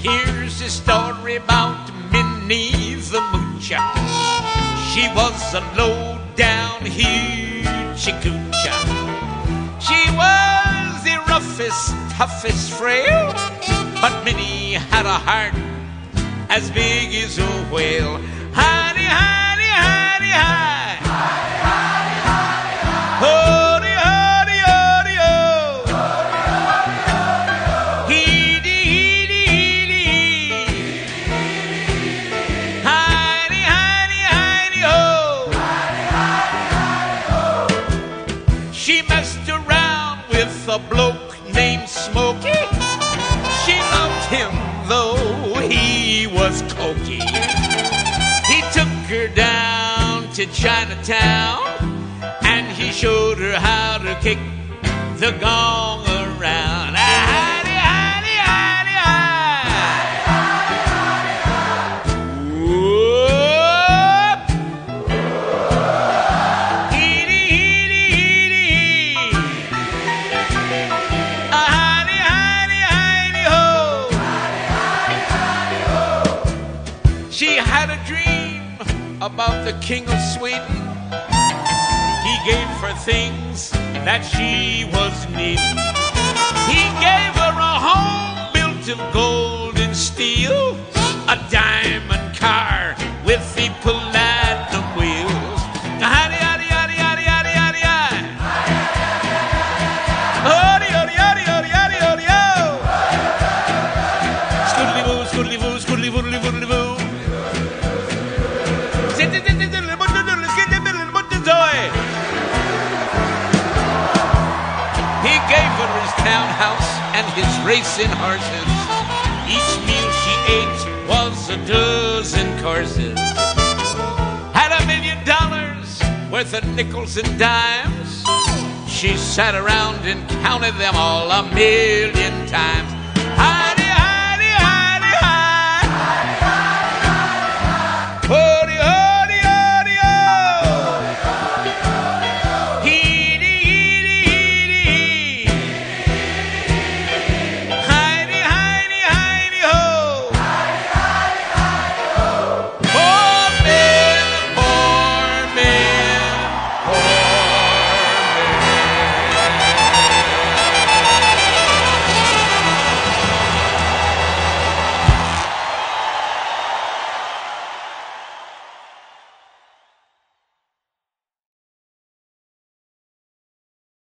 Here's a story about Minnie the Moocher. She was a low-down hoochie-coocher. She was the roughest, toughest frail, but Minnie had a heart as big as a whale. Hidey, hidey, hidey, hide. Hidey, hidey, hidey, hide. Hody, hody, hody, ho. Hody, hody, hody, ho. Heedy, heedy, heedy, heedy. Hidey, hidey, hidey, ho. Hidey, hidey, hidey, ho. She messed around with a bloke named Smokey. She loved him though he was cokey. He took her down to Chinatown and he showed her how to kick the gong around. Hidey, hidey, hidey, hide. Whoop. Heedy, heedy, heedy, hee. Hidey, hidey, hidey, ho. She had a dream about the King of Sweden. He gave her things that she was needing. He gave her a home built of gold and steel, a diamond car with the platinum wheels. Hidey, hidey, hidey, hidey, hidey, hidey, hidey. Hody, hody, hody, hody, hody, hody, ho. Scoodly-boo, scoodly-boo, scoodly-boodly, boodly-boo. He gave her his townhouse and his racing horses. Each meal she ate was a dozen courses. Had $1 million worth of nickels and dimes. She sat around and counted them all 1,000,000 times.